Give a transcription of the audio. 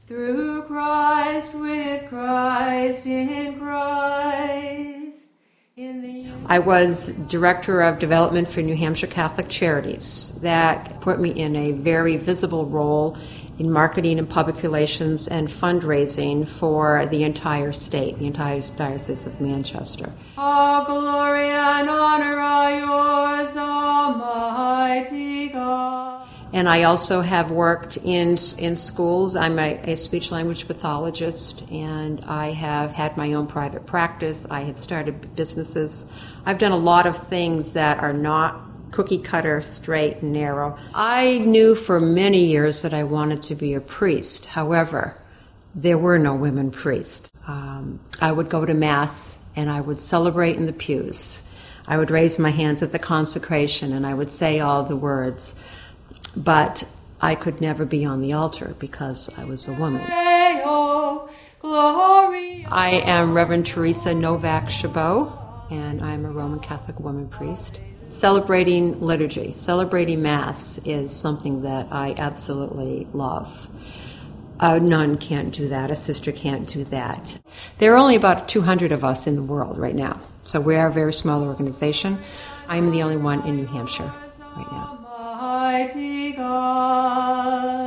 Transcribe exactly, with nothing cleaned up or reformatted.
Through Christ, with Christ, in Christ. In the I was Director of Development for New Hampshire Catholic Charities. That put me in a very visible role in marketing and public relations and fundraising for the entire state, the entire Diocese of Manchester. All glory and honor are yours, Almighty God. And I also have worked in in schools. I'm a, a speech-language pathologist, and I have had my own private practice. I have started businesses. I've done a lot of things that are not cookie cutter, straight, and narrow. I knew for many years that I wanted to be a priest. However, there were no women priests. Um, I would go to Mass, and I would celebrate in the pews. I would raise my hands at the consecration, and I would say all the words. But I could never be on the altar because I was a woman. I am Reverend Teresa Novak Chabot, and I'm a Roman Catholic woman priest. Celebrating liturgy, celebrating Mass is something that I absolutely love. A nun can't do that, a sister can't do that. There are only about two hundred of us in the world right now, so we are a very small organization. I'm the only one in New Hampshire right now. Almighty God.